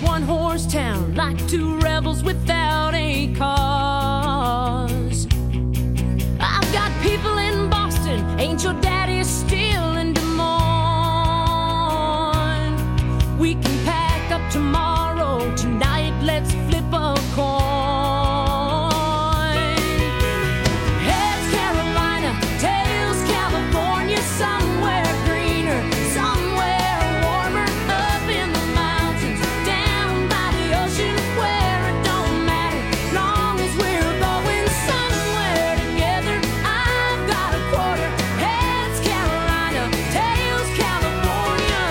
one horse town, like two rebels without a cause. I've got people in Boston, ain't your daddy still in Des Moines? We can pack up tomorrow, tonight let's flip a coin. Heads Carolina, tails California, somewhere greener, somewhere warmer, up in the mountains, down by the ocean, where it don't matter, long as we're going somewhere together. I've got a quarter. Heads Carolina, tails California.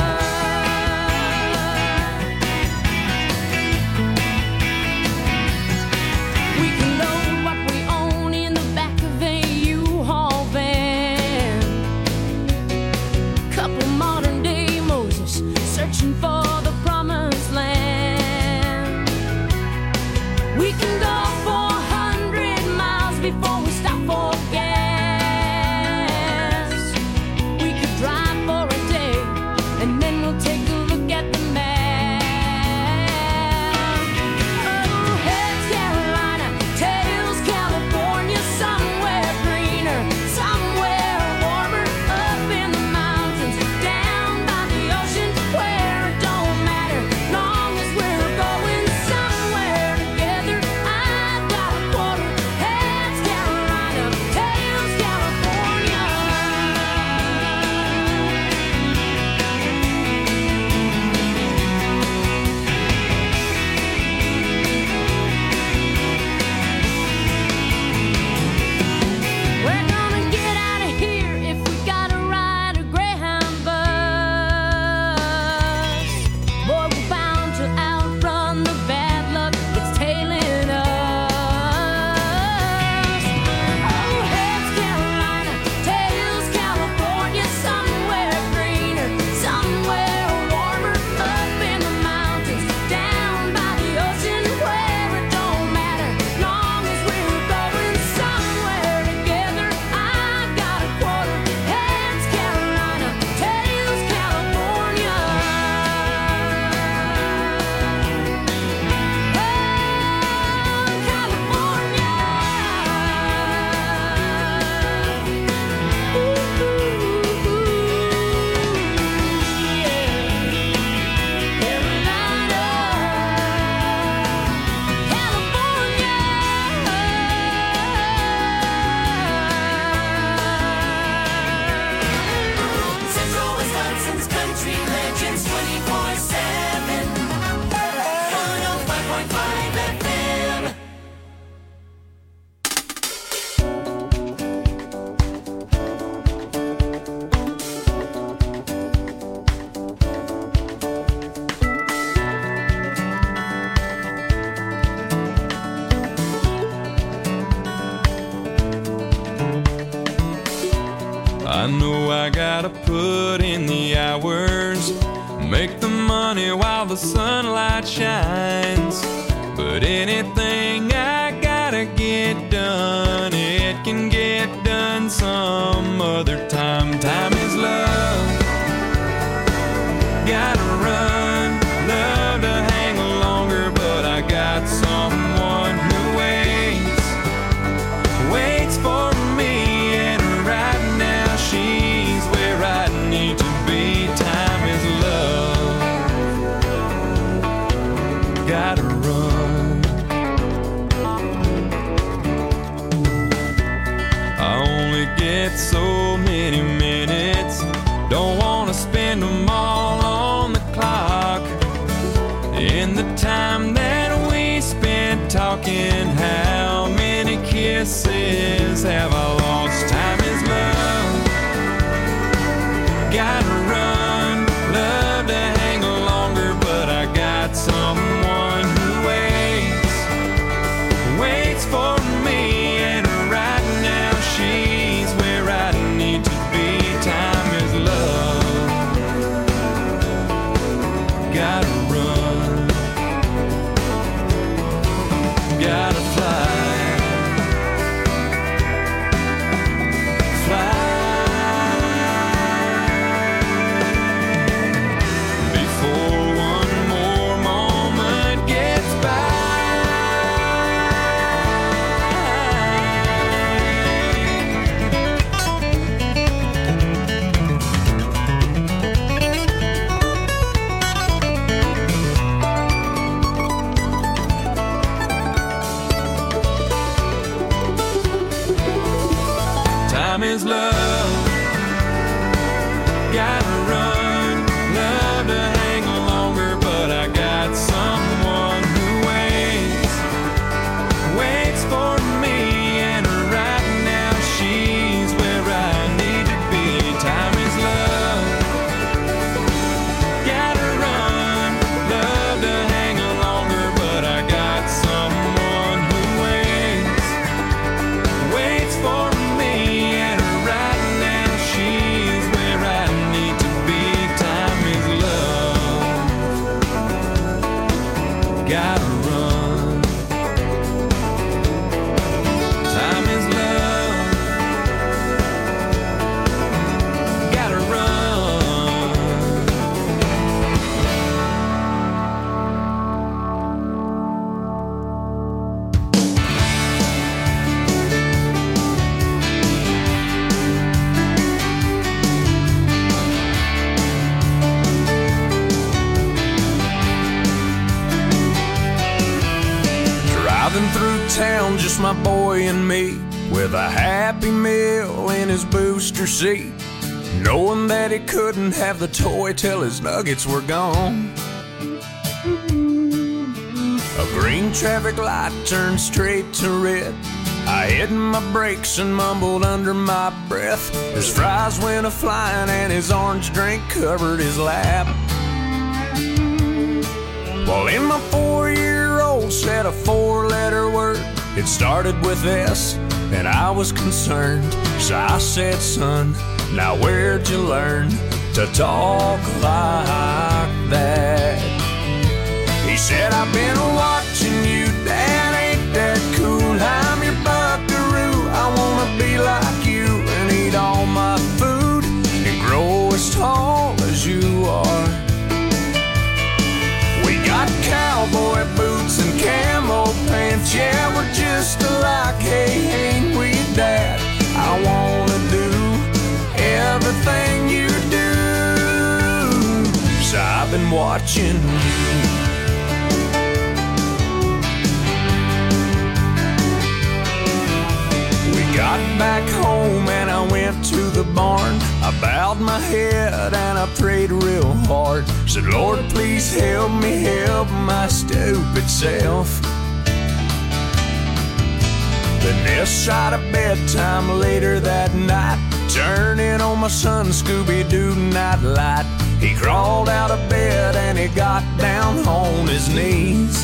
We can load what we own in the back of a U-Haul van. Couple modern day Moses searching for the promised land. We can go 400 miles before we stop for gas. We could drive for a day and then we'll take a look at the map. Oh, heads Carolina, tails California, somewhere greener, somewhere warmer, up in the mountains, down by the ocean, where it don't matter, long as we're going somewhere together. I've got a quarter. Heads Carolina, tails California. We're gonna get out of here if we gotta ride a Greyhound bus. Boy, we're bound to outrun the bad luck that's tailing us. Oh, heads Carolina, tails California, somewhere greener, somewhere warmer, up in the mountains, down by the ocean, where it don't matter, long as we're going somewhere together. I've got a quarter. Heads Carolina, tails California. Central Wisconsin's country legends 24/7. 105.5 FM. I know I gotta put in the hours, make the money while the sunlight shines. But anything I gotta get done, it can get done some other time. Time is love. Gotta run, love to hang longer, but I got someone who waits for me, and right now she's where I need to be. Time is love. Gotta run. I only get so many minutes, don't wanna spend them all on the clock. In the time that we spent talking, how many kisses have I lost? Time is love. Gotta run, love to hang longer, but I got someone who waits for me, and right now she's where I need to be. Time is love. Gotta run, gotta fly. gotta run. Time is love, gotta run. Driving through town, just my boy and me, with a Happy Meal in his booster seat, knowing that he couldn't have the toy till his nuggets were gone. A green traffic light turned straight to red. I hit my brakes and mumbled under my breath. His fries went a-flying and his orange drink covered his lap. Well, in my 4-year-old said a 4-letter word. It started with S, and I was concerned. So I said, son, now where'd you learn to talk like that? He said, I've been watching you, Dad, ain't that cool? I'm your buckaroo, I wanna be like you and eat all my food and grow as tall as you are. We got cowboy boots and camo pants, yeah, we're just alike, hey, ain't we, Dad? I wanna do everything you do, so I've been watching you. Got back home and I went to the barn. I bowed my head and I prayed real hard. Said, Lord, please help me help my stupid self. Then this side of bedtime later that night, turning on my son Scooby-Doo night light. He crawled out of bed and he got down on his knees.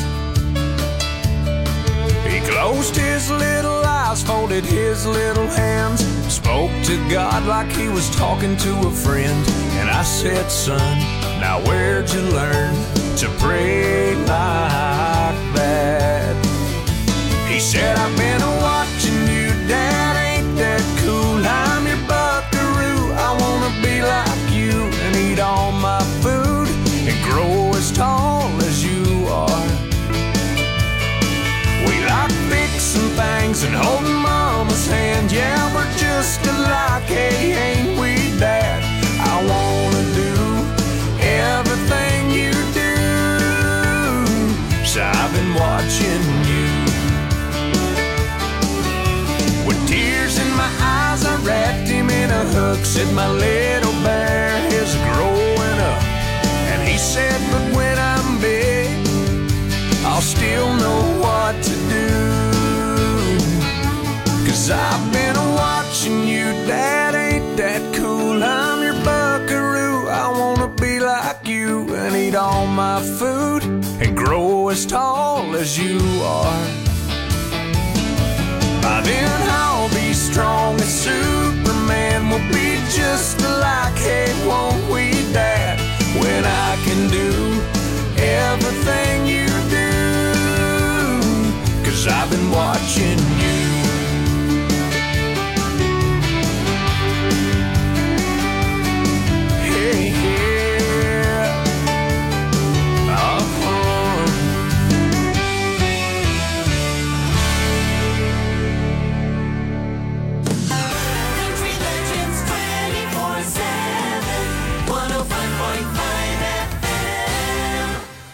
He closed his little eyes, folded his little hands, spoke to God like he was talking to a friend. And I said, son, now where'd you learn to pray like that? He said, I've been watching you, Dad, ain't that cool? I'm your buckaroo, I wanna be like you and eat all my food and grow as tall as you are. We like fixing things and holding Mama's hand, yeah, we're just alike, hey, ain't we, Dad? I wanna do everything you do, so I've been watching you. With tears in my eyes, I wrapped him in a hug, said my little bear is growing up. And he said, but when I'm big, I'll still know what to do. 'Cause I've been watching you, Dad, ain't that cool? I'm your buckaroo, I wanna be like you and eat all my food and grow as tall as you are. By then I'll be strong as Superman, we'll be just alike, hey, won't we, Dad? When I can do everything you do, 'cause I've been watching you. Hey, yeah. Country Legends 24/7, 105.5 FM.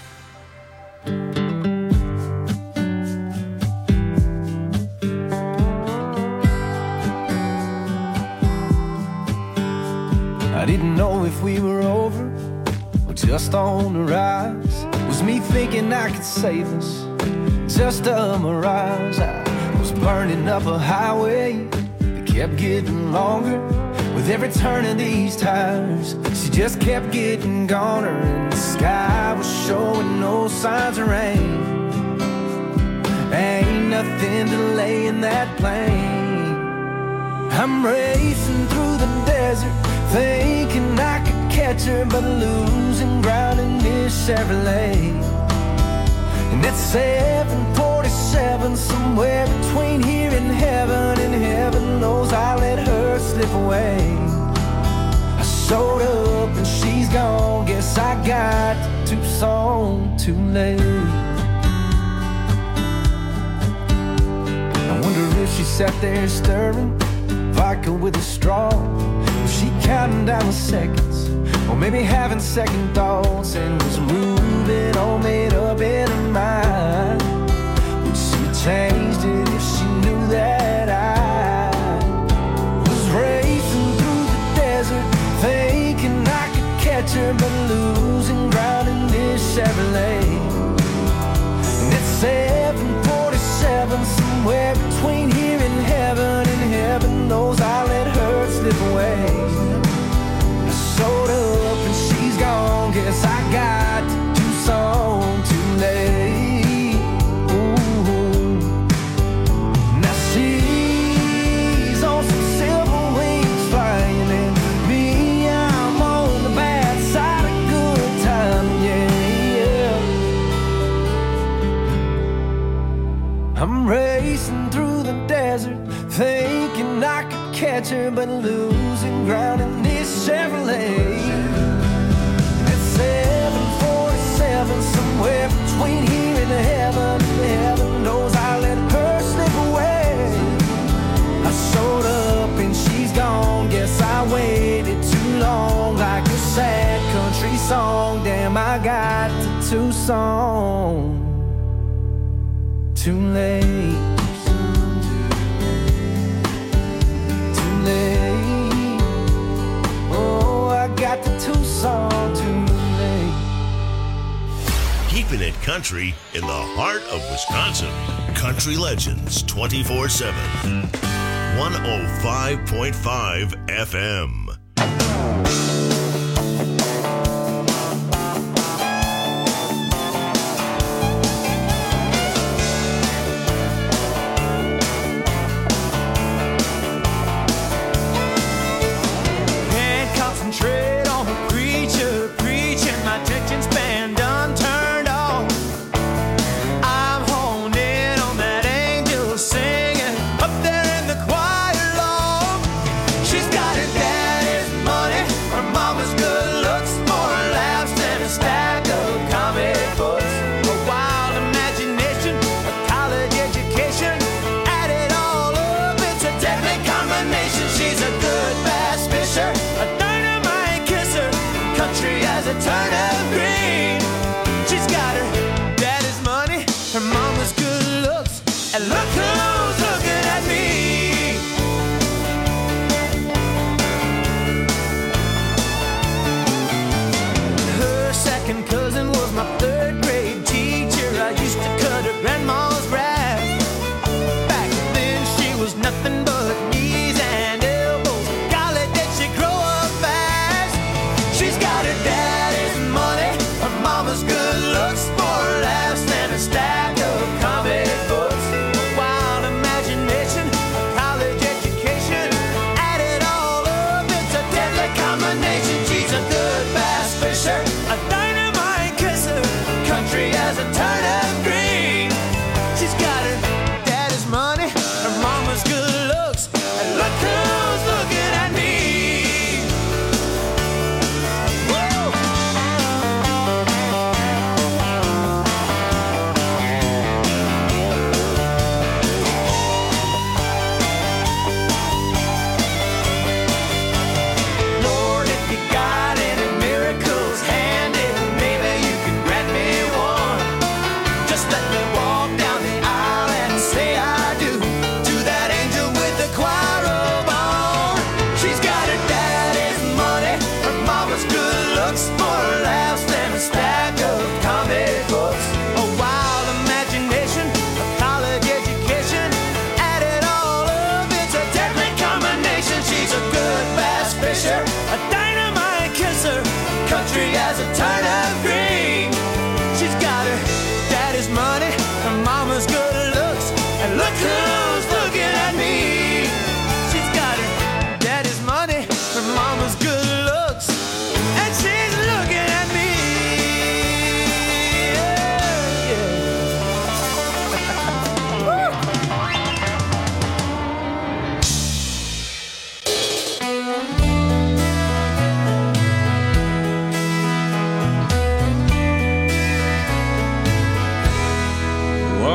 I didn't know if we were over or just on the rise. Was me thinking I could save us, just a mirage. I was burning up a highway that kept getting longer. With every turn of these tires, she just kept getting goner. And the sky was showing no signs of rain. Ain't nothing delaying that plane. I'm racing through the desert, thinking I could catch her, but losing ground in this Chevrolet. And It's 7:47, somewhere between here and heaven knows I let her slip away. I showed up and she's gone, guess I got to Tucson too late. I wonder if she sat there stirring vodka with a straw. Was she counting down the seconds, or maybe having second thoughts, and was moving all made up in her mind? Would she have changed it if she knew that I was racing through the desert, thinking I could catch her, but losing ground in this Chevrolet? And it's 7:47, somewhere between here and heaven knows I let her slip away. I showed up and she's gone, guess I got to Tucson too late. Ooh. Now she's on some silver wings flying, and me, I'm on the bad side of good time, yeah. I'm racing through the desert, thinking I could catch her, but losing ground in this Chevrolet. It's 7:47, somewhere between here and heaven knows I let her slip away. I showed up and she's gone, guess I waited too long, like a sad country song. Damn, I got to Tucson too late. Oh, I got to Tucson too late. Keeping it country in the heart of Wisconsin. Country Legends 24/7. 105.5 FM. She's got her daddy's money.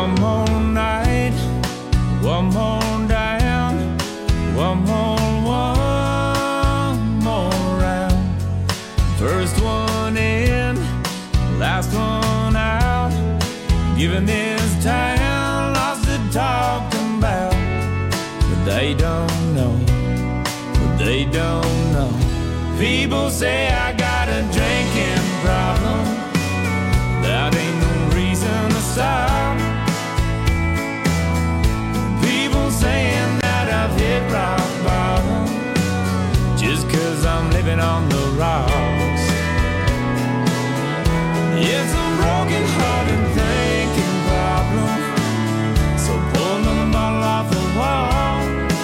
One more night, one more down, one more round. First one in, last one out. Giving this town lots to talk about. But they don't know, but they don't know. People say I got a drinking problem. That ain't no reason to stop. People saying that I've hit rock bottom just 'cause I'm living on the rocks. It's a broken hearted thinking problem. So pull another bottle off the wall.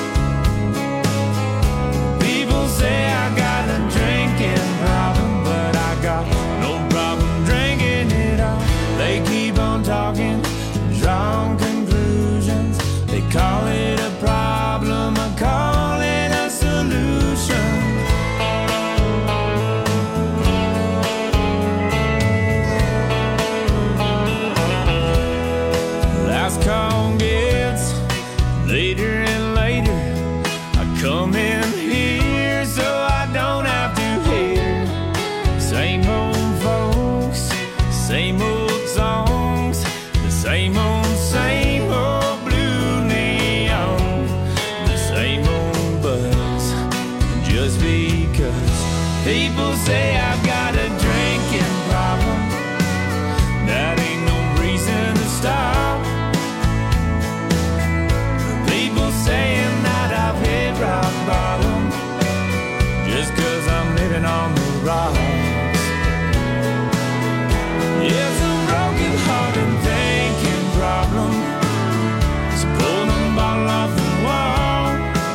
People say I got a drinking problem, but I got no problem drinking it all. They keep on talking, drawing conclusions. They call it a problem, I call it a solution. Last call gets later and later. I come in here so I don't have to hear same old folks, same old songs, the same old blue neon, the same old buzz. Just because people say I've got a drinking problem, that ain't no reason to stop. People saying that I've hit rock bottom just 'cause I'm living on the rocks. It's a broken hearted thinking problem. So pull the bottle off the wall.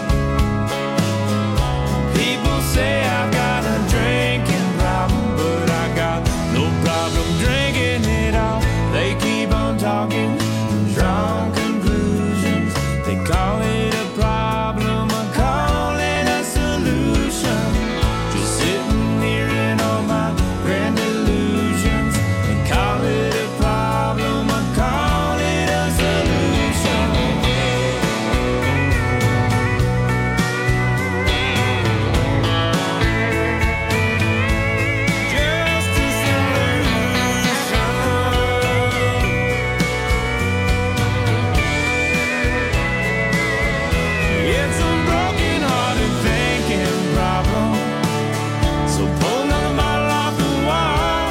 People say I've got a drinking problem, but I got no problem drinking it all. They keep on talking, drawing conclusions. They call it a problem, I call it a solution. Just sitting here in all my grand illusions. They call it a problem, I call it a solution. Just a solution. It's a broken hearted thinking problem. So pull another bottle off the wall.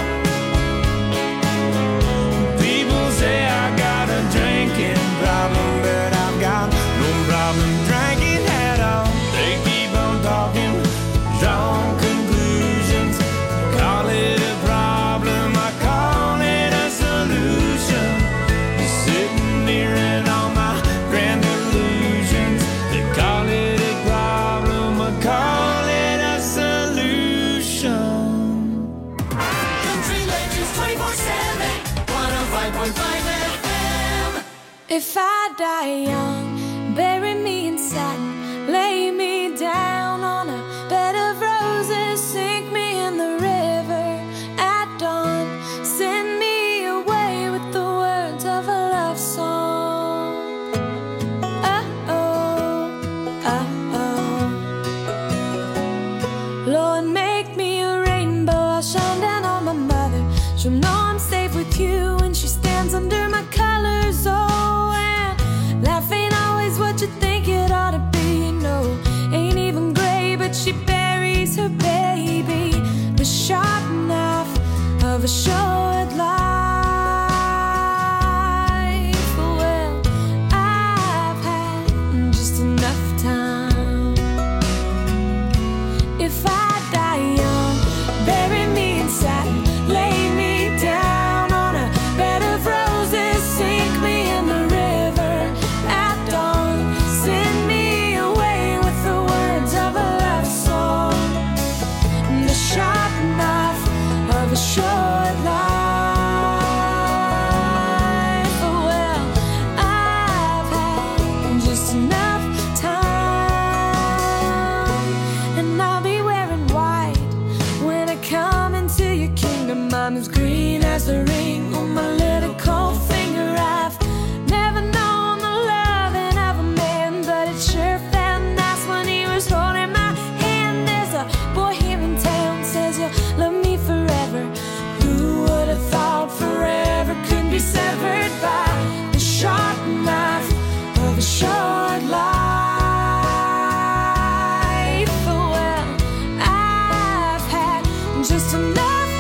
People say I got a drinking problem, but I've got no problem drinking at all. They keep on talking, drawing conclusions. Call it a problem, I call it a solution. Just sitting here in all my grand illusions. They call it a problem, I call it a solution. Country Legends 24/7, 105.5 FM. If I die young, bury me in satin, lay me down on a bed of roses, sink me in the river at dawn, send me away with the words of a love song. Lord, make me a rainbow, I'll shine down on my mother. She'll know I'm safe with you when she stands under my colors. Oh, and life ain't always what you think it ought to be. shattered by the sharp knife of a short life. Well, I've had just enough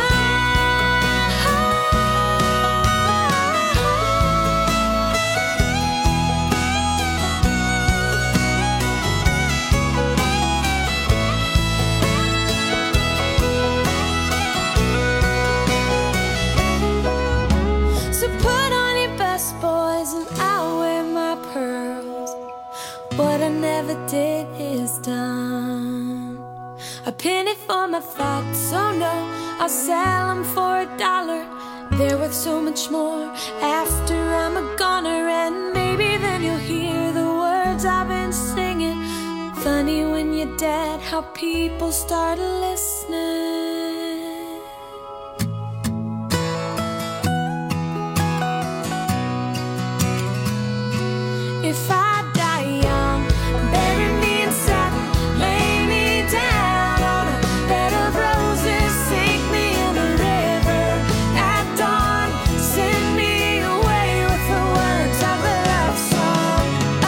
So put on your best, boys, and I'll wear my pearls. What I never did is done. A penny for my thoughts, oh no, I'll sell them for $1. They're worth so much more after I'm a goner. And maybe then you'll hear the words I've been singing. Funny when you're dead, how people start listening. If I die young, bury me in satin, lay me down on a bed of roses, sink me in the river at dawn, send me away with the words of a love song.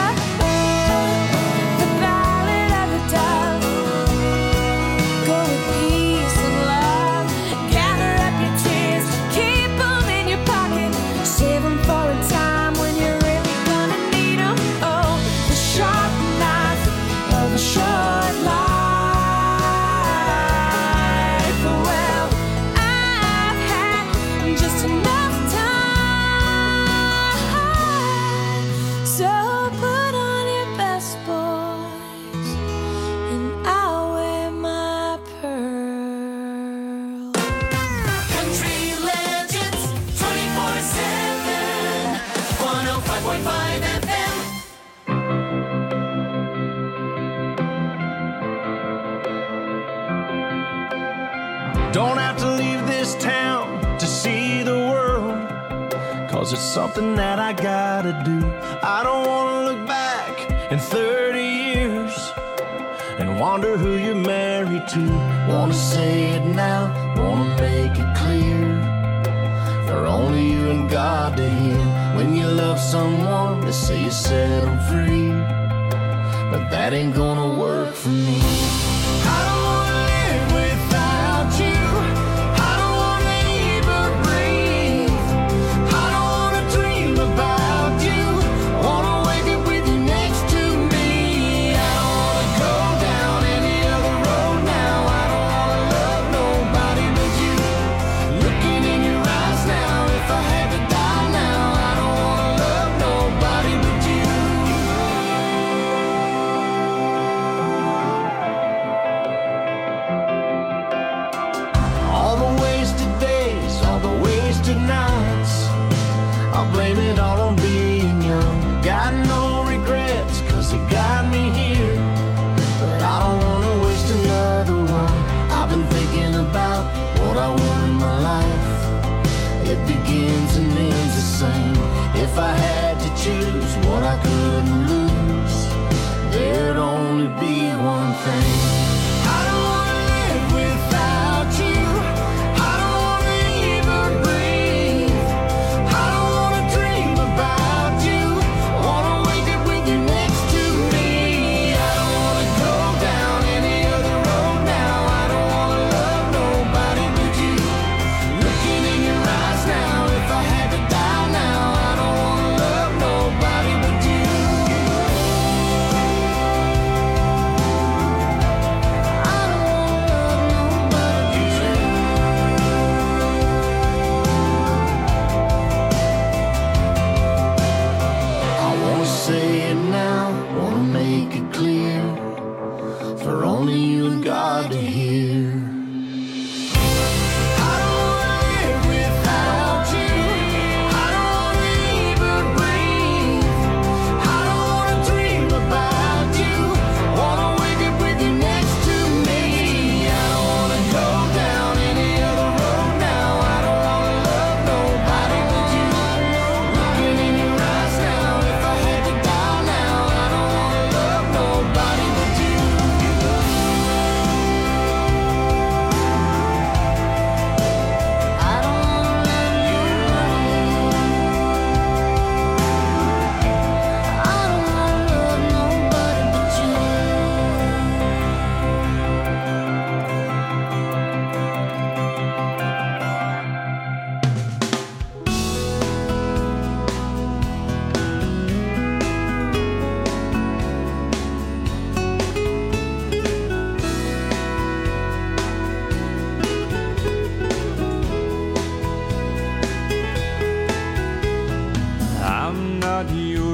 The ballad of a dove. Go with peace and love. Gather up your tears, keep them in your pocket, save them for a time when you're really gonna need them. Oh, the sharp knife of a short life. Well, I've had just enough time. So put on your best, boys, and I'll wear my pearl. Country Legends 24/7. 105.5 FM. Don't have to leave this town to see the world, 'cause it's something that I gotta do. I don't wanna look back in 30 years and wonder who you're married to. Wanna say it now, wanna make it clear. For only you and God to hear. When you love someone, they say you set them free, but that ain't gonna work for me. I don't wanna live without you. I don't wanna even breathe. I don't wanna dream about you. Wanna wake up with you next to me. I don't wanna go down any other road now. I don't wanna love nobody but you. Looking in your eyes now, if I had to die now, I don't wanna love nobody but you. All the wasted days, all the wasted nights, I'll blame it all on being young. Got no regrets, 'cause it got me here, but I don't wanna waste another one. I've been thinking about what I want in my life. It begins and ends the same. If I had to choose what I couldn't lose, there'd only be one thing. I don't wanna live without you. I don't wanna even breathe. I don't wanna dream about you. Wanna wake up with you next to me. I don't wanna go down any other road now. I don't wanna love nobody but you. Looking in your eyes now, if I had to die now, I don't wanna love nobody but you.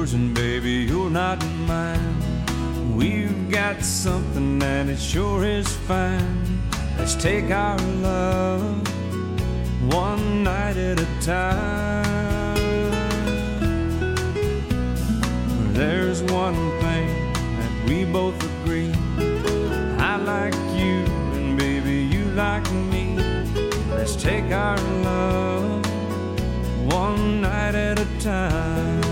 yours, and baby, you're not mine. We've got something that it sure is fine. Let's take our love one night at a time. There's one thing that we both agree. I like you, and baby, you like me. Let's take our love one night at a time.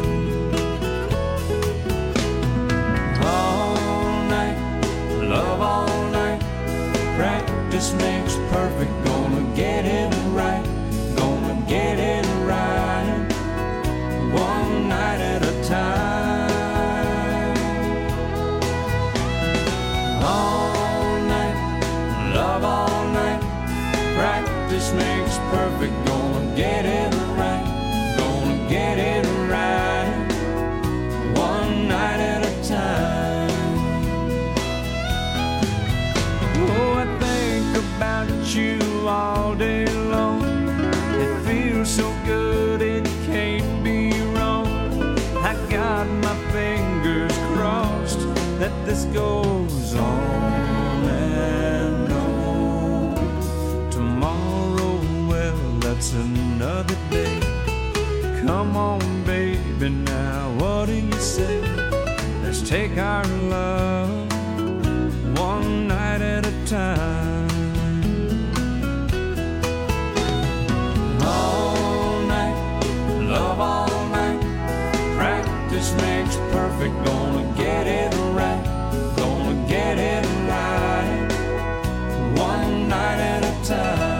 All night, love all night. Practice makes perfect. Gonna get it right. Gonna get it right. One night at a time. All night, love all night. Practice makes perfect. Gonna get it right. Gonna get it right. One night at a time. Oh, I think about you all day long. It feels so good, it can't be wrong. I got my fingers crossed that this goes on and on. Tomorrow, well, that's another day. Come on, baby, now what do you say? Let's take our love one night at a time. All night, love all night. Practice makes perfect. Gonna get it right. Gonna get it right. One night at a time.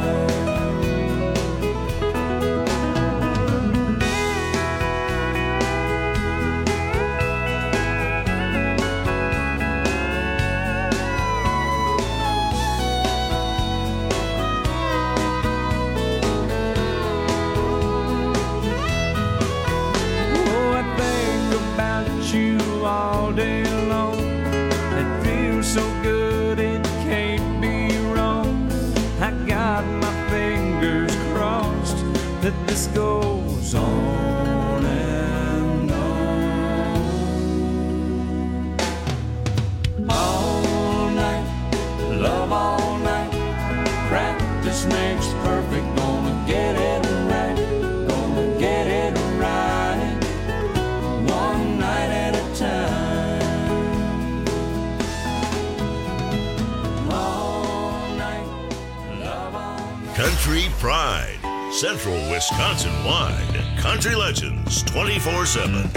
All day long, it feels so good, it can't be wrong. I got my fingers crossed that this goes on and on. All night, love all night. Practice makes perfect. Gonna get it right. Gonna get it right. One night at a time. All night, love all night. Country Pride, Central Wisconsin wide. Country Legends 24/7.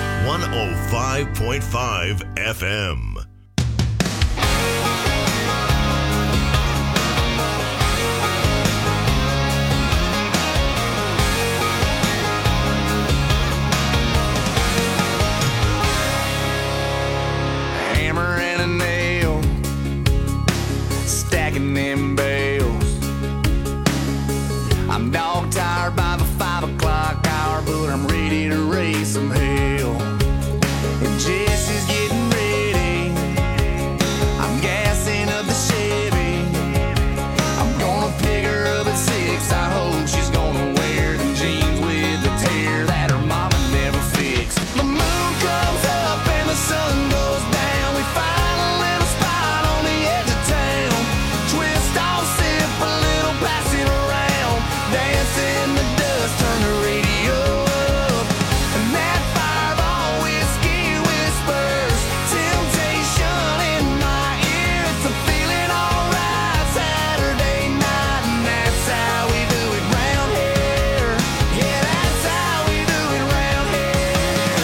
105.5 FM. Them bales. I'm dog tired by the 5 o'clock hour, but I'm ready to raise some hell. And Jesse's getting ready. I'm gassing up the Chevy. I'm gonna pick her up at 6. I hope she's gonna wear them jeans with the tear that her mama never fixed. The moon comes up and the sun goes down. We find a little spot on the edge of town. Twist off, sip a little, pass it around. Dance in the dust, turn the radio up. And that Fireball whiskey whispers temptation in my ear. It's a feeling alright Saturday night, and that's how we do it round here. Yeah, that's how we do it round here.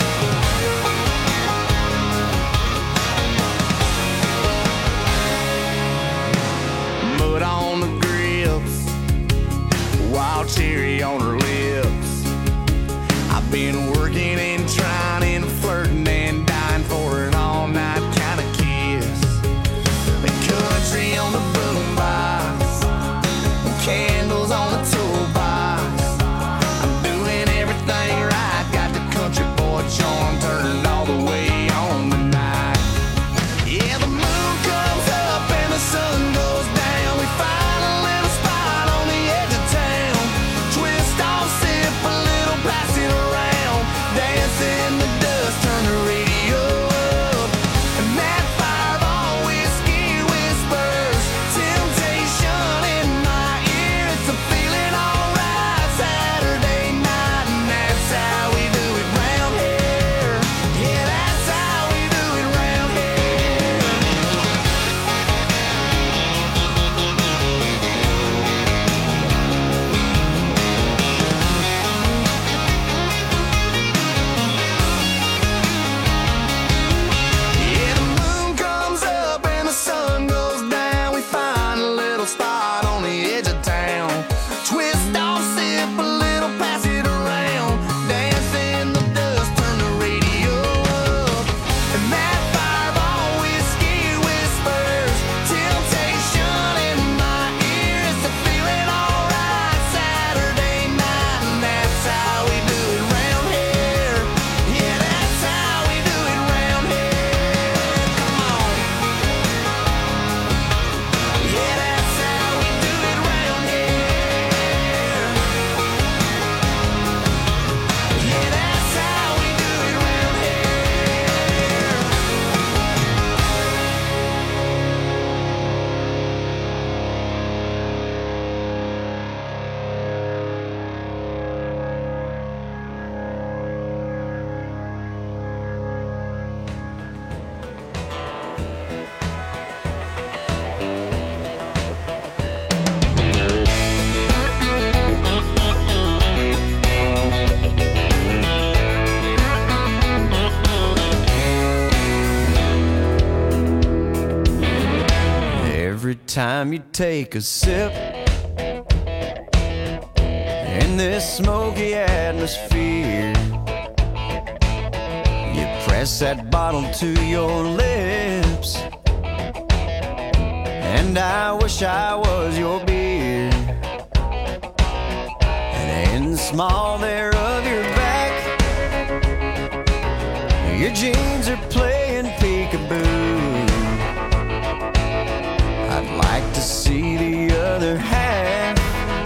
Mud on the grips, wild cherry on her lips. I've been working and trying and flirting and dying for an all-night kind of kiss. The country on the boombox, candles on the toolbox. I'm doing everything right, got the country boy charm turned all the way on tonight. Yeah, the moon comes up and the sun goes down. We find a little spot on the edge of town. Twist off, sip a little, pass it around. Dance time you take a sip in this smoky atmosphere, you press that bottle to your lips, and I wish I was your beer. And in the small there of your back, your jeans are playing peekaboo. I'd like to see the other half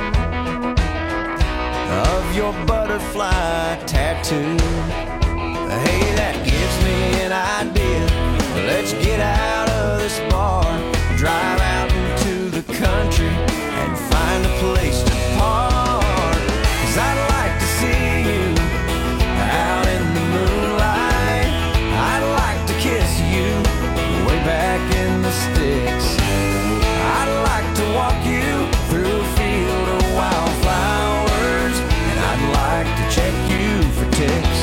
of your butterfly tattoo. Hey, that gives me an idea. Let's get out of this bar, drive out into the country, and find a place to park. 'Cause I'd like to see you out in the moonlight. I'd like to kiss you way back in the sticks. I'd like to walk you through a field of wildflowers, and I'd like to check you for ticks.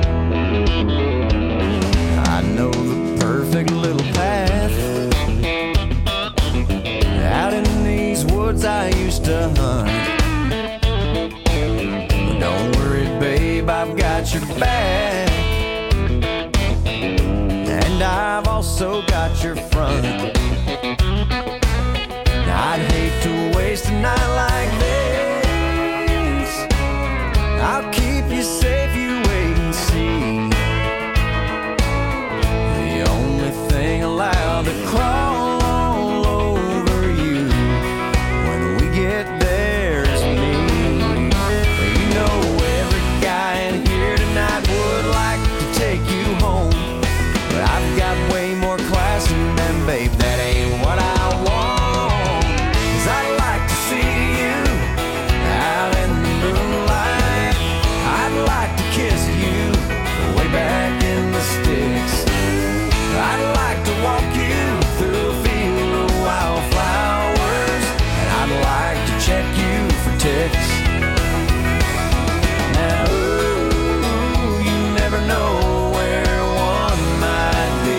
I know the perfect little path out in these woods I used to hunt. But don't worry, babe, I've got your back, and I've also got your front. I'd hate to waste a night like this. I'll keep you safe, you wait and see. The only thing allowed to crawl all over you when we get there is me. You know every guy in here tonight would like to take you home, but I've got way more class than them, babe. That ain't what I want. I'd like to see you out in the moonlight. I'd like to kiss you way back in the sticks. I'd like to walk you through a field of wildflowers, and I'd like to check you for ticks. Now, ooh, you never know where one might be.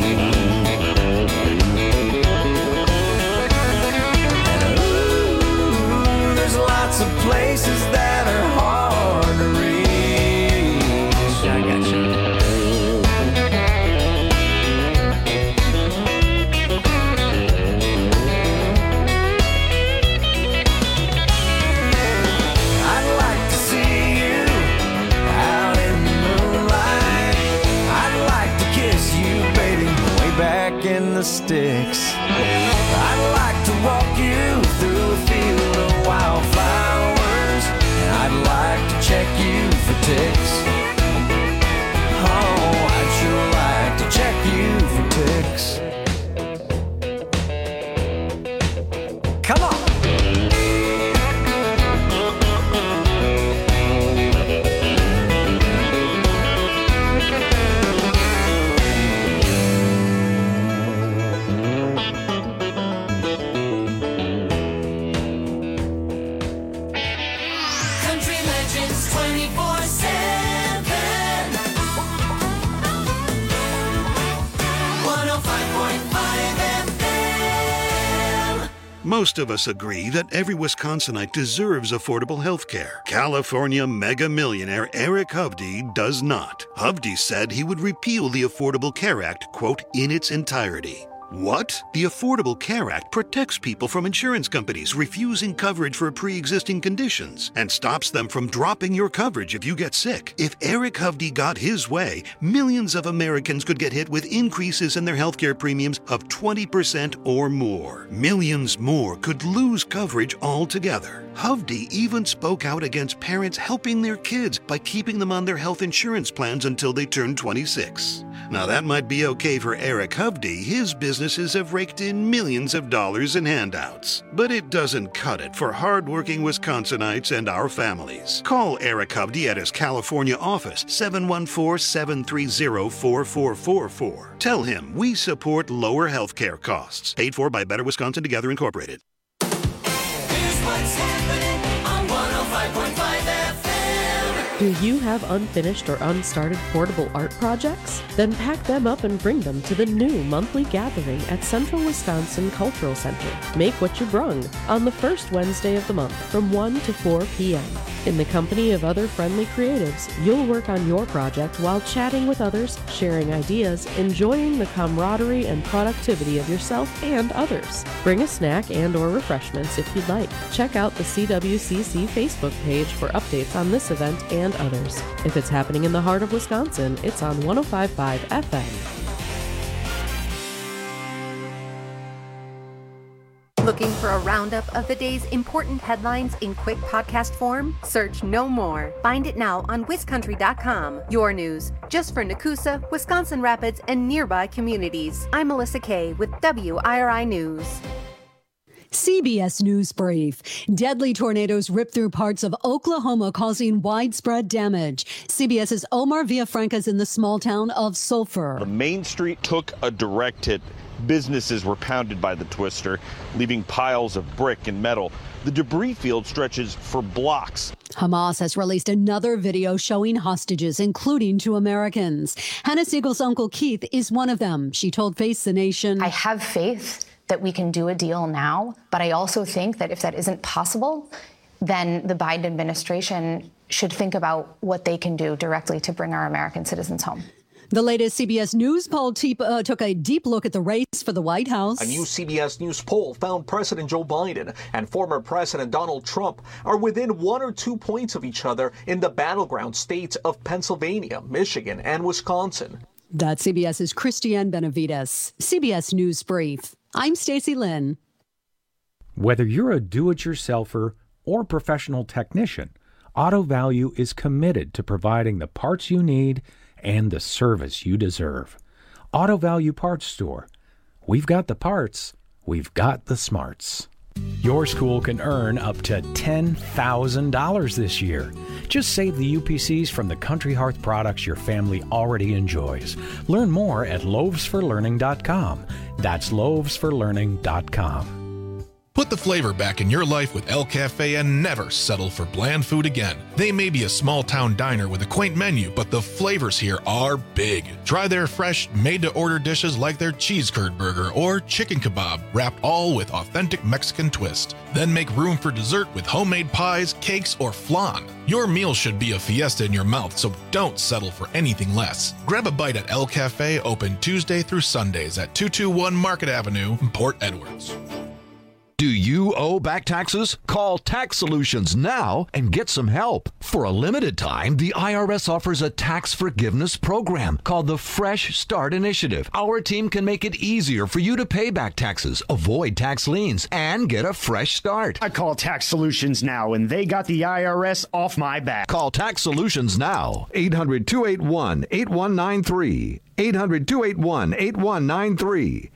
Lots of places that are hard to reach. I got you. I'd like to see you out in the moonlight. I'd like to kiss you, baby, way back in the sticks. I'd like to walk you through a field of wildflowers, and I'd like to check you for ticks. Oh, I'd sure like to check you for ticks. Come on! Country Legends 24/7. 105.5 FM. Most of us agree that every Wisconsinite deserves affordable health care. California mega millionaire Eric Hovde does not. Hovde said he would repeal the Affordable Care Act, quote, in its entirety. What? The Affordable Care Act protects people from insurance companies refusing coverage for pre-existing conditions and stops them from dropping your coverage if you get sick. If Eric Hovde got his way, millions of Americans could get hit with increases in their healthcare premiums of 20% or more. Millions more could lose coverage altogether. Hovde even spoke out against parents helping their kids by keeping them on their health insurance plans until they turn 26. Now that might be okay for Eric Hovde. His businesses have raked in millions of dollars in handouts. But it doesn't cut it for hardworking Wisconsinites and our families. Call Eric Hovde at his California office, 714-730-4444. Tell him we support lower health care costs. Paid for by Better Wisconsin Together Incorporated. Here's what's happening on 105.5 FM. Do you have unfinished or unstarted portable art projects? Then pack them up and bring them to the new monthly gathering at Central Wisconsin Cultural Center. Make what you brung on the first Wednesday of the month from 1 to 4 p.m. In the company of other friendly creatives, you'll work on your project while chatting with others, sharing ideas, enjoying the camaraderie and productivity of yourself and others. Bring a snack and or refreshments if you'd like. Check out the CWCC Facebook page for updates on this event and others. If it's happening in the heart of Wisconsin, it's on 105.5 FM. Looking for a roundup of the day's important headlines in quick podcast form? Search No More. Find it now on wiscountry.com. Your news, just for Nakusa, Wisconsin Rapids, and nearby communities. I'm Melissa Kay with WIRI News. CBS News Brief. Deadly tornadoes ripped through parts of Oklahoma, causing widespread damage. CBS's Omar Villafranca is in the small town of Sulphur. The main street took a direct hit. Businesses were pounded by the twister, leaving piles of brick and metal. The debris field stretches for blocks. Hamas has released another video showing hostages, including 2 Americans. Hannah Siegel's uncle Keith is one of them. She told Face the Nation, I have faith that we can do a deal now, but I also think that if that isn't possible, then the Biden administration should think about what they can do directly to bring our American citizens home. The latest CBS News poll took a deep look at the race for the White House. A new CBS News poll found President Joe Biden and former President Donald Trump are within 1 or 2 points of each other in the battleground states of Pennsylvania, Michigan, and Wisconsin. That's CBS's Christiane Benavides. CBS News Brief. I'm Stacey Lynn. Whether you're a do-it-yourselfer or professional technician, Auto Value is committed to providing the parts you need and the service you deserve. Auto Value Parts Store. We've got the parts. We've got the smarts. Your school can earn up to $10,000 this year. Just save the UPCs from the Country Hearth products your family already enjoys. Learn more at loavesforlearning.com. That's loavesforlearning.com. Put the flavor back in your life with El Cafe and never settle for bland food again. They may be a small-town diner with a quaint menu, but the flavors here are big. Try their fresh, made-to-order dishes like their cheese curd burger or chicken kebab, wrapped all with authentic Mexican twist. Then make room for dessert with homemade pies, cakes, or flan. Your meal should be a fiesta in your mouth, so don't settle for anything less. Grab a bite at El Cafe, open Tuesday through Sundays at 221 Market Avenue in Port Edwards. Do you owe back taxes? Call Tax Solutions now and get some help. For a limited time, the IRS offers a tax forgiveness program called the Fresh Start Initiative. Our team can make it easier for you to pay back taxes, avoid tax liens, and get a fresh start. I call Tax Solutions now, and they got the IRS off my back. Call Tax Solutions now. 800-281-8193. 800-281-8193.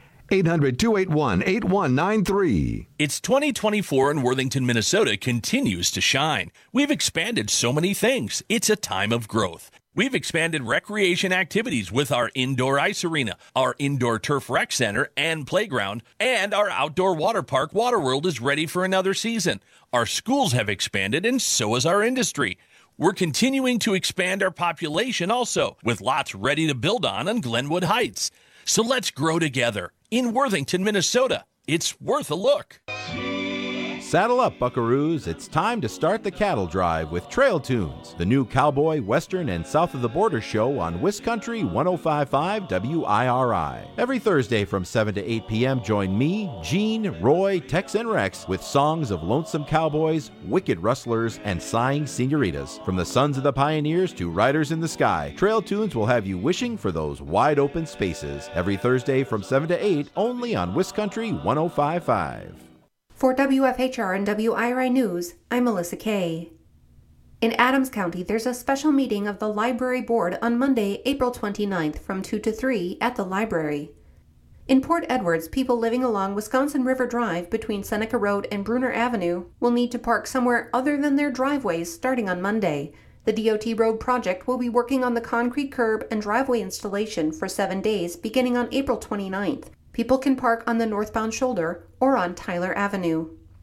800-281-8193. It's 2024 and Worthington, Minnesota continues to shine. We've expanded so many things. It's a time of growth. We've expanded recreation activities with our indoor ice arena, our indoor turf rec center and playground, and our outdoor water park, Waterworld, is ready for another season. Our schools have expanded, and so has our industry. We're continuing to expand our population also, with lots ready to build on Glenwood Heights. So let's grow together. In Worthington, Minnesota, it's worth a look. Saddle up, buckaroos. It's time to start the cattle drive with Trail Tunes, the new cowboy, western, and south of the border show on Wiscountry 105.5 WIRI. Every Thursday from 7 to 8 p.m., join me, Gene, Roy, Tex, and Rex with songs of lonesome cowboys, wicked rustlers, and sighing senoritas. From the sons of the pioneers to riders in the sky, Trail Tunes will have you wishing for those wide open spaces. Every Thursday from 7 to 8, only on Wiscountry 105.5. For WFHR and WIRI News, I'm Melissa Kay. In Adams County, there's a special meeting of the Library Board on Monday, April 29th from 2 to 3 at the library. In Port Edwards, people living along Wisconsin River Drive between Seneca Road and Bruner Avenue will need to park somewhere other than their driveways starting on Monday. The DOT road project will be working on the concrete curb and driveway installation for 7 days beginning on April 29th. People can park on the northbound shoulder or on Tyler Avenue.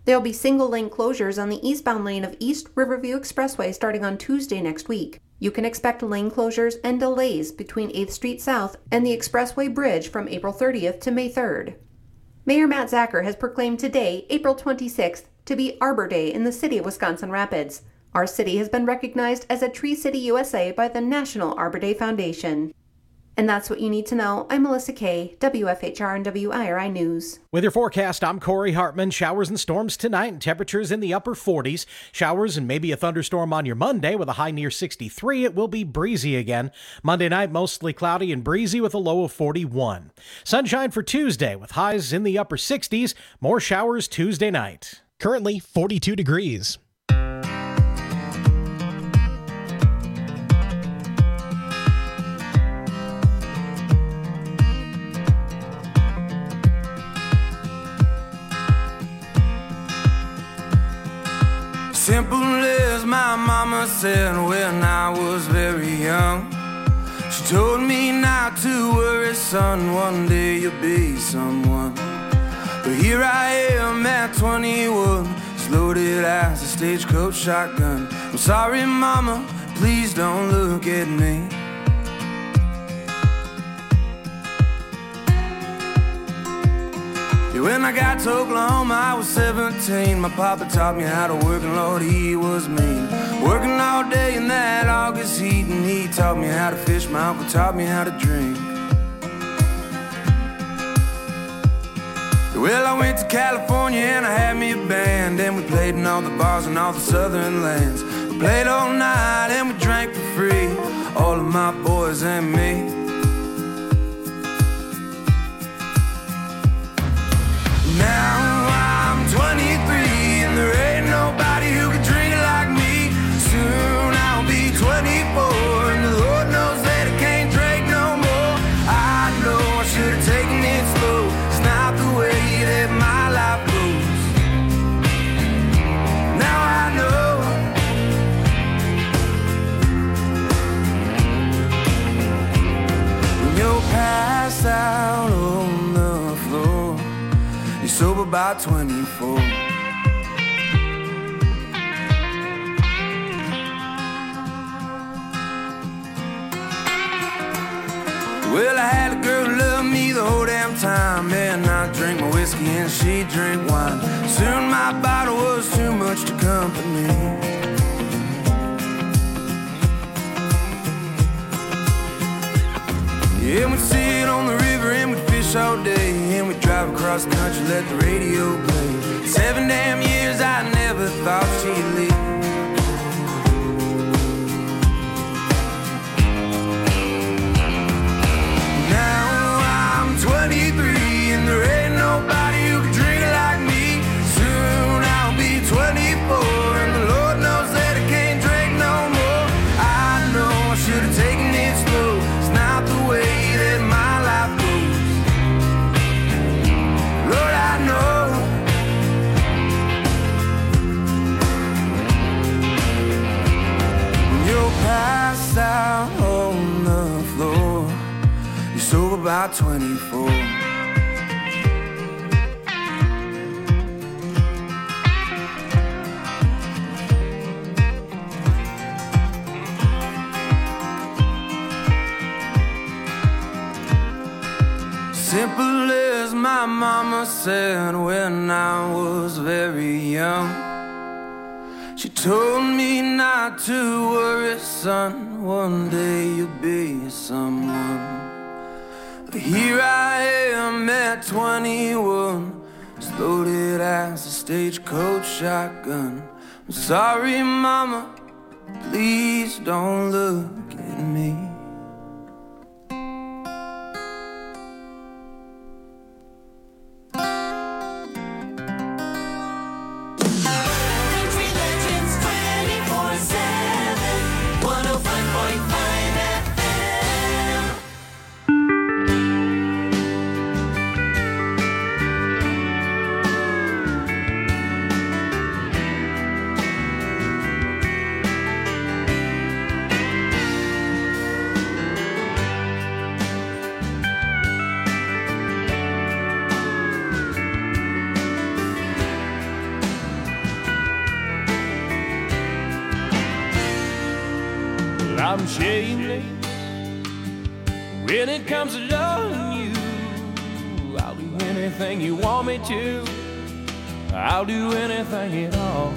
There will be single-lane closures on the eastbound lane of East Riverview Expressway starting on Tuesday next week. You can expect lane closures and delays between 8th Street South and the Expressway Bridge from April 30th to May 3rd. Mayor Matt Zacher has proclaimed today, April 26th, to be Arbor Day in the city of Wisconsin Rapids. Our city has been recognized as a Tree City USA by the National Arbor Day Foundation. And that's what you need to know. I'm Melissa Kay, WFHR and WIRI News. With your forecast, I'm Corey Hartman. Showers and storms tonight and temperatures in the upper 40s. Showers and maybe a thunderstorm on your Monday with a high near 63. It will be breezy again. Monday night, mostly cloudy and breezy with a low of 41. Sunshine for Tuesday with highs in the upper 60s. More showers Tuesday night. Currently 42 degrees. Simple as my mama said when I was very young. She told me not to worry, son, one day you'll be someone. But here I am at 21, as loaded as a stagecoach shotgun. I'm sorry, mama, please don't look at me. When I got to Oklahoma, I was 17. My papa taught me how to work, and Lord, he was mean. Working all day in that August heat, and he taught me how to fish. My uncle taught me how to drink. Well, I went to California and I had me a band, and we played in all the bars in all the southern lands. We played all night and we drank for free, all of my boys and me. Now I'm 23 and there ain't nobody who can drink it like me. Soon I'll be 24 and the Lord knows that I can't drink no more. I know I should have taken it slow. It's not the way that my life goes. Now I know. When you're passed out on the floor, you're sober by 24. Well, I had a girl who loved me the whole damn time, and I drank my whiskey and she drank wine. Soon my bottle was too much to comfort me. Yeah, we'd sit on the river and we'd fish all day, and we'd drive across the country, let the radio play. 7 damn years I never thought she'd leave. Now I'm 23 and there ain't nobody who can drink it like me. Soon I'll be 24 and the Lord knows that I can't drink no more. I know I should have taken it slow. It's not the way that my life goes. Lord, I know. When you're passed out on the floor, you're sober by 24. Simple as my mama said when I was very young. She told me not to worry, son, one day you'll be someone. But here I am at 21, as loaded as a stagecoach shotgun. I'm sorry, mama, please don't look at me. I'm shameless when it comes to loving you. I'll do anything you want me to. I'll do anything at all.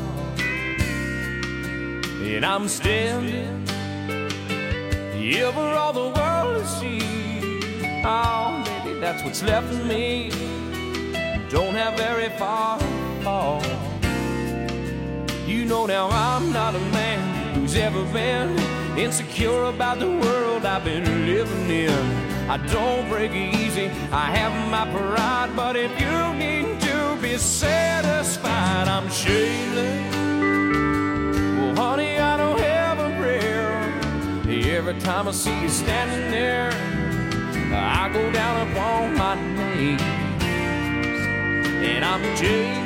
And I'm standing here for all the world to see. Oh, baby, that's what's left of me. Don't have very far to fall. You know now I'm not a man who's ever been insecure about the world I've been living in. I don't break easy, I have my pride, but if you need to be satisfied, I'm shameless. Well, honey, I don't have a prayer. Every time I see you standing there, I go down upon my knees. And I'm jaded,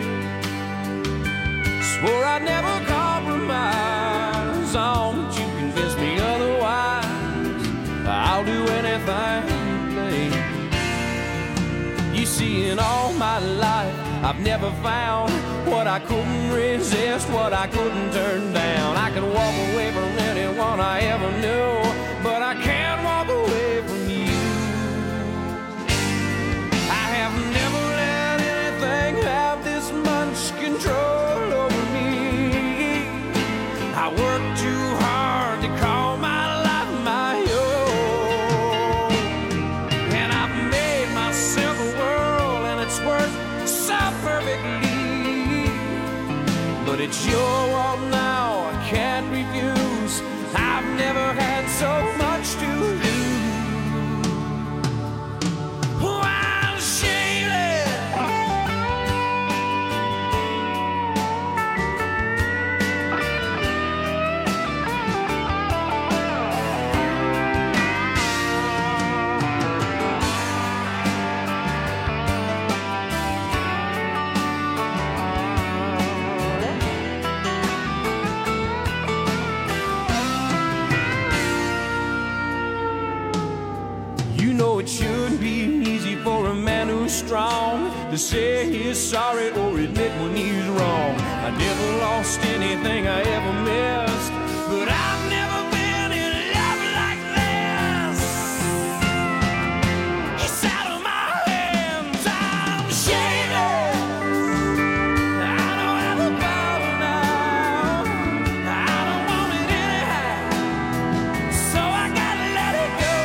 swore I'd never compromise. Oh, but you convince me otherwise. I'll do anything you please. You see, in all my life, I've never found what I couldn't resist, what I couldn't turn down. I can walk away from anyone I ever knew, but I can't walk away from you. I have never let anything have this much control over me. I work too hard to call my life my own, and I've made myself a world, and it's worked so perfectly. But it's your world now, I can't refuse. I've never had so much to lose. Oh, I'm shameless. It shouldn't be easy for a man who's strong to say he's sorry or admit when he's wrong. I never lost anything I ever missed, but I've never been in love like this. It's out of my hands, I'm shameless. I don't have a power now, I don't want it anyhow, so I gotta let it go.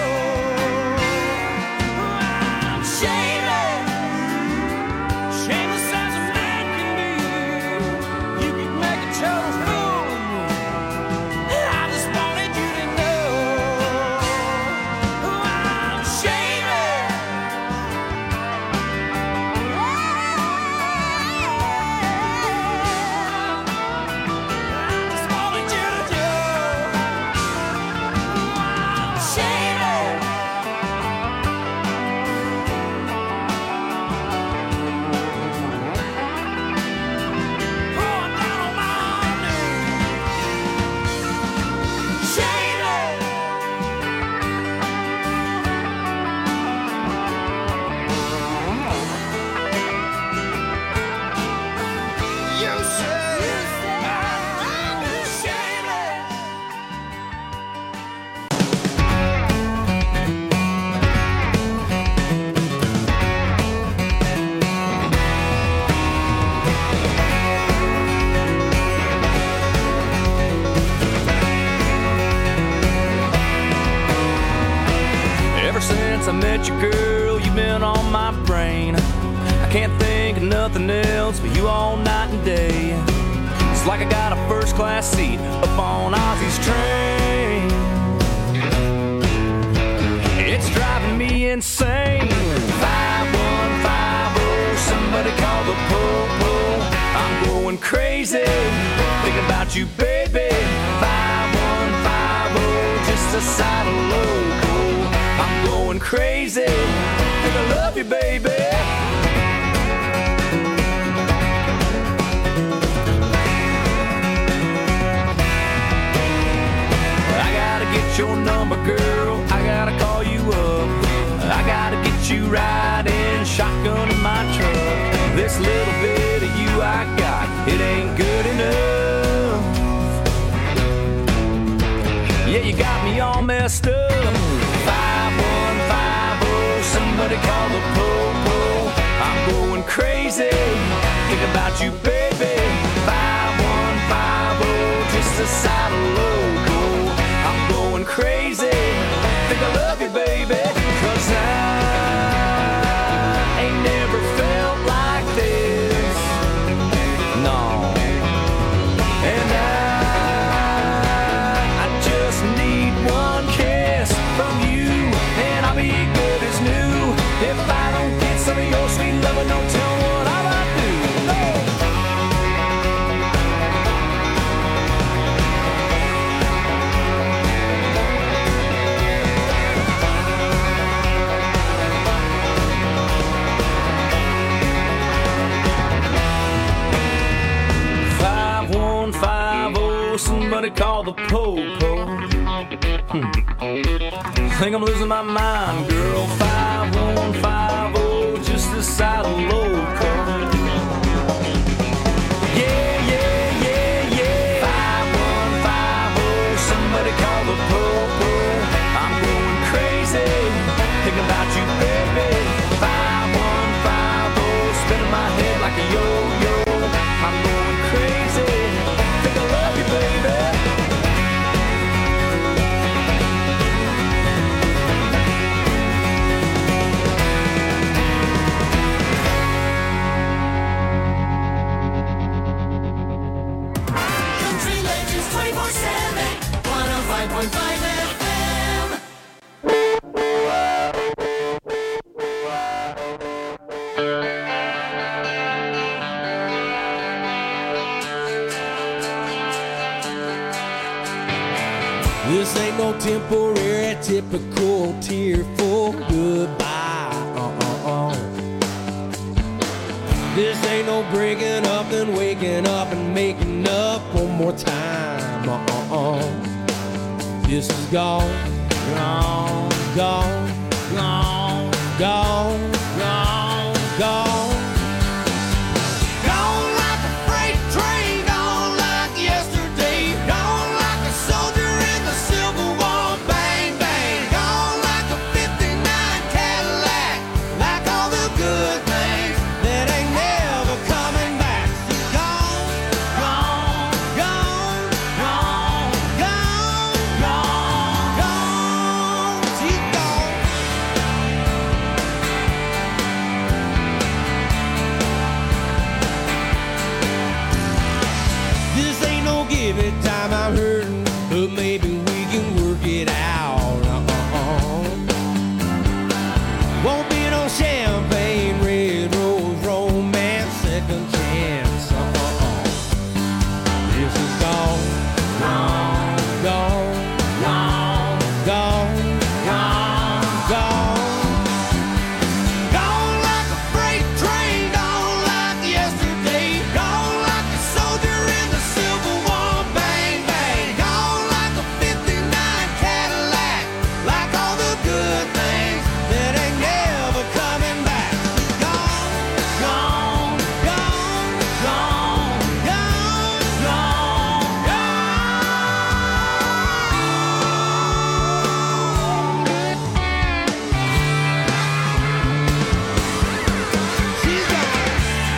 Shameless as a man can be. You can make a total fool of me. I just wanted you to know I'm shameless. I just wanted you to know I'm shameless. Ever since I met you, girl, you've been on my brain. I can't think of nothing else but you all night and day. It's like I got a first-class seat up on Ozzy's train. It's driving me insane. 5150, somebody call the po-po. I'm going crazy, thinking about you, baby. 5150, just a side of loco. I'm going crazy, think I love you, baby. I gotta get your number, girl, I gotta call you up. I gotta get you riding shotgun in my truck. This little bit of you I got, it ain't good enough. Yeah, you got me all messed up. 5150, somebody call the po-po. I'm going crazy, think about you, baby. 5150, just a side of loco. I'm going crazy, think I love you, baby. 'Cause I ain't never felt like this, no. And I just need one kiss from you, and I'll be good as new. If I don't get some of your sweet loving, don't tell me what I might do. No. 5150, somebody call the po-po. Think I'm losing my mind, girl. 5150, just a side of loco. Yeah, yeah, yeah, yeah. 5150, somebody call the po-po. I'm going crazy, thinking about you, baby. 5150, spinning my head like a yo-yo. I'm going crazy, think I love you, baby. Country Legends 24/7, 105.5 FM. This ain't no temporary, typical tearful goodbye. This ain't no breaking up and waking up and making up one more time. This is gone, gone, gone, gone, gone, gone, gone. Gone like a freight train, gone like yesterday. Gone like a soldier in the Civil War, bang, bang. Gone like a 59 Cadillac, like all the good things that ain't never coming back. Gone, gone, gone, gone, gone, gone, gone. She's gone. This ain't no give it time, I'm hurting, but maybe we can work it out. Won't be no champagne, red rose, romance, second chance. This is gone, gone, gone, gone, gone, gone, gone. Gone like a freight train, gone like yesterday. Gone like a soldier in the Civil War, bang, bang. Gone like a 59 Cadillac, like all the good things that ain't never coming back. Gone, gone, gone, gone, gone, gone, She's gone.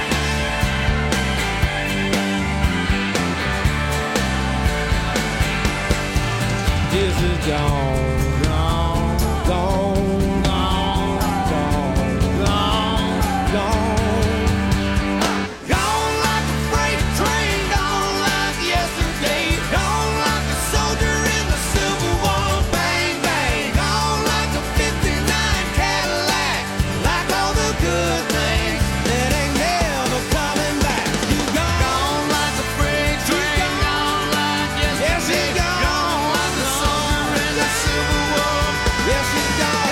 This is gone, gone, gone, gone, gone, gone, gone. Gone like a freight train, gone like yesterday. Gone like a soldier in the Civil War, bang, bang. Gone like a 59 Cadillac, like all the good things that ain't never coming back. You gone like a freight train, gone like yesterday. Gone like a soldier in the Civil War. Yes, she's gone.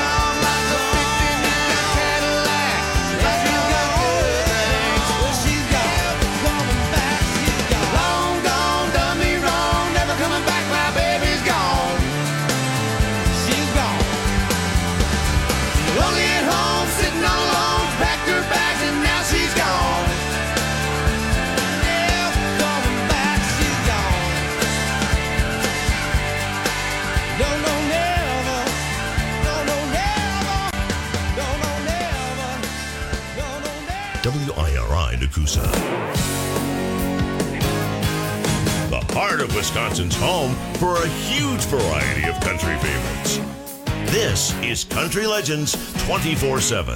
Don't know never. Don't know never. Don't know never. Don't know never. WIRI Nakusa. The heart of Wisconsin's home for a huge variety of country favorites. This is Country Legends 24/7.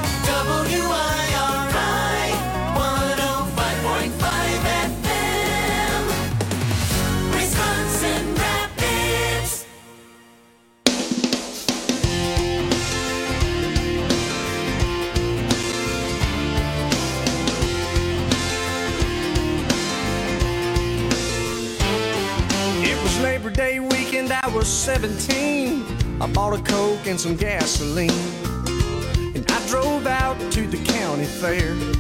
WIRI 105.5 FM, Wisconsin Rapids. It was Labor Day weekend, I was 17. I bought a Coke and some gasoline, and I drove out to the county fair.